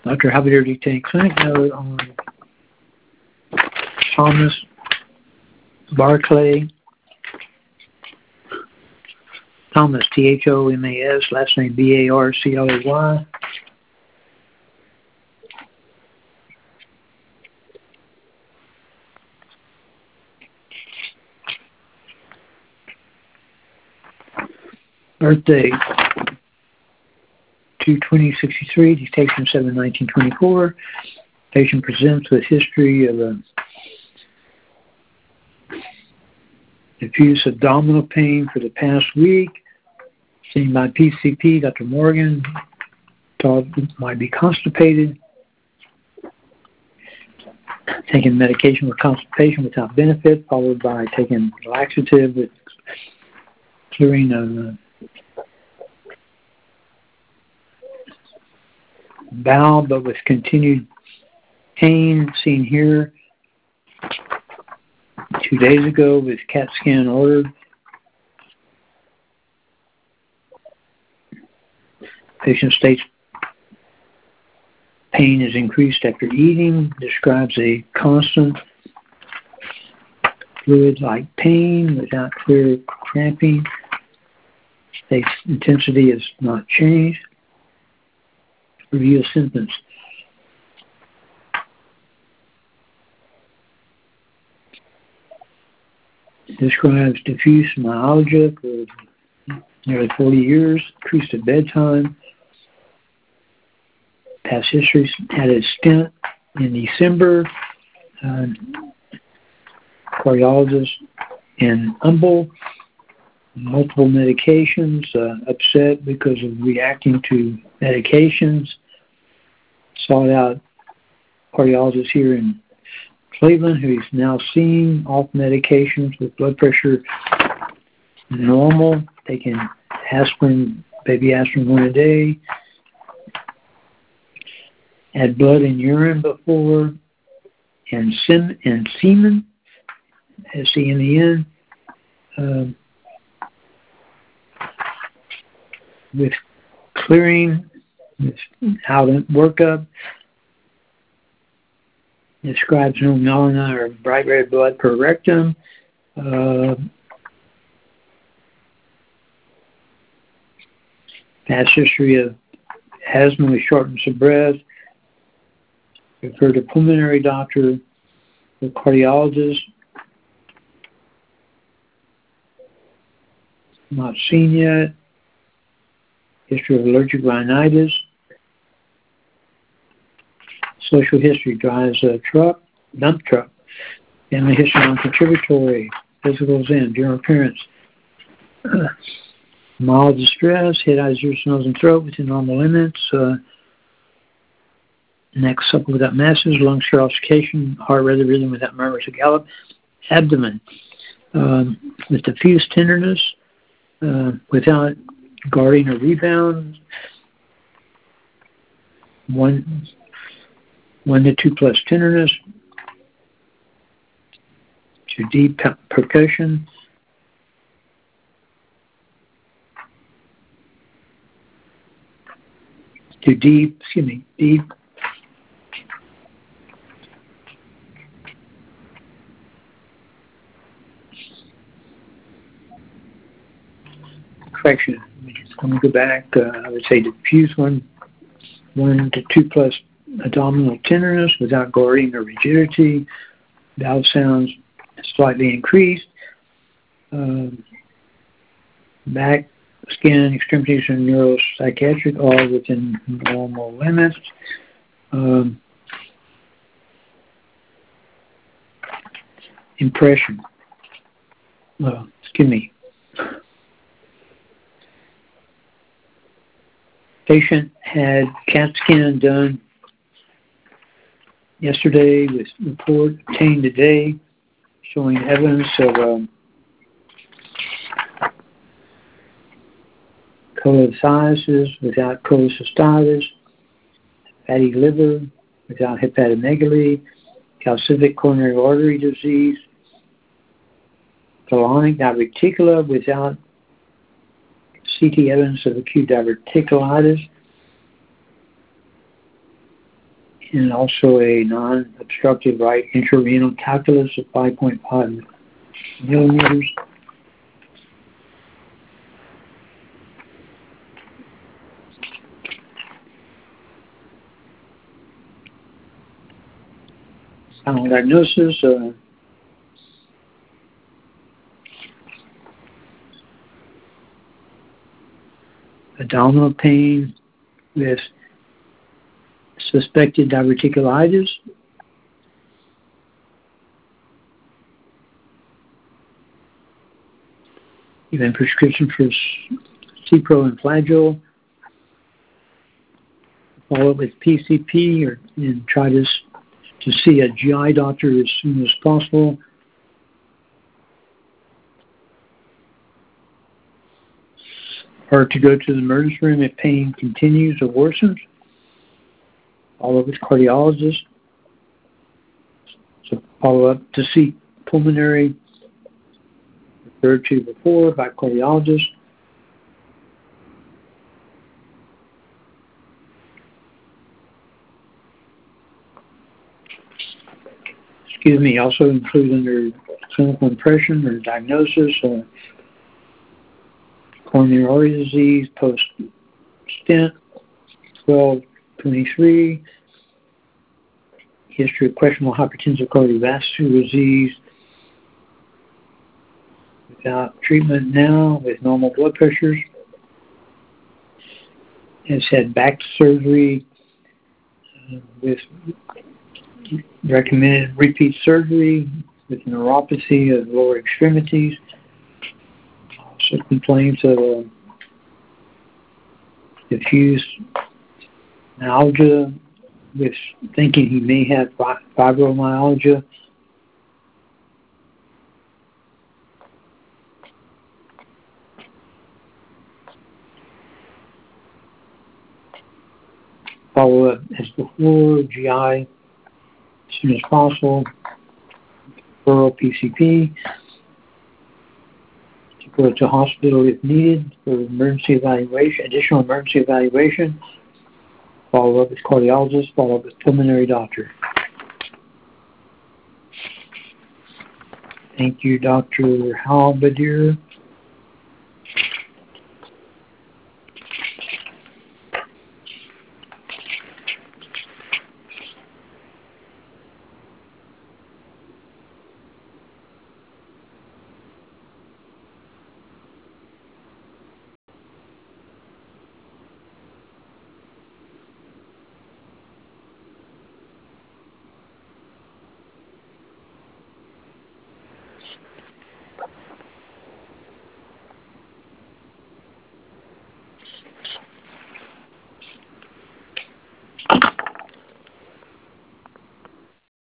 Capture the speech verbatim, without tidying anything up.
Doctor Javier Dictate clinic note on Thomas Barclay. Thomas, T H O M A S, last name B A R C L A Y. Birthday, two twenty sixty-three, dictation seven nineteen twenty-four. Patient presents with history of a diffuse abdominal pain for the past week. Seen by P C P, Doctor Morgan, thought it might be constipated. Taking medication for constipation without benefit, followed by taking laxative with clearing of the bowel, but with continued pain seen here two days ago with CAT scan ordered. Patient states pain is increased after eating, describes a constant fluid-like pain without clear cramping. States intensity has not changed. Review of symptoms. Describes diffuse myalgia for nearly forty years, increased at bedtime. Past history, had a stent in December. Uh, cardiologist in Humble. Multiple medications, uh, upset because of reacting to medications. Sought out cardiologist here in Cleveland, who he's now seeing off medications with blood pressure normal, taking aspirin, baby aspirin one a day. Had blood in urine before, and, sim, and semen, S E M E N, um, with clearing, without a workup. Describes no melena or bright red blood per rectum. Uh, past history of asthma with shortness of breath. Referred to pulmonary doctor, the cardiologist. Not seen yet. History of allergic rhinitis. Social history, drives a truck, dump truck. Family history, non-contributory. Physical exam, general appearance. Uh, mild distress, head, eyes, ears, nose, and throat within normal limits. Uh, next, supple without masses, lung scarification, heart rate rhythm without murmurs or gallop. Abdomen, um, with diffuse tenderness, uh, without guarding or rebound. One, one to two plus tenderness. To deep percussion. To deep, excuse me, deep. Correction. Let me go back. Uh, I would say diffuse one, one to two plus abdominal tenderness without guarding or rigidity. Valve sounds slightly increased. Um, back, skin, extremities, and neuropsychiatric all within normal limits. Um, impression. Uh, excuse me. Patient had CAT scan done yesterday with report obtained today showing evidence of um, cholecystitis without cholecystitis, fatty liver without hepatomegaly, calcific coronary artery disease, colonic diverticula without C T evidence of acute diverticulitis, and also a non-obstructive right intrarenal calculus of five point five millimeters. Final diagnosis, uh, abdominal pain with suspected diverticulitis, even prescription for Cipro and Flagyl. Follow up with P C P or and try to to see a G I doctor as soon as possible. Or to go to the emergency room if pain continues or worsens. Follow up with cardiologist. So follow up to see pulmonary, referred to before by cardiologist. Excuse me, also include under clinical impression or diagnosis, uh, coronary artery disease, post-stent, twelve twenty-three, history of questionable hypertensive cardiovascular disease without treatment now with normal blood pressures, has had back surgery uh, with recommended repeat surgery with neuropathy of lower extremities, also complaints of uh, diffuse myalgia with thinking he may have fibromyalgia. Follow up as before, G I as soon as possible, referral P C P, to go to hospital if needed for emergency evaluation, additional emergency evaluation. Follow up with cardiologist, follow up with pulmonary doctor. Thank you, Doctor Halbadier.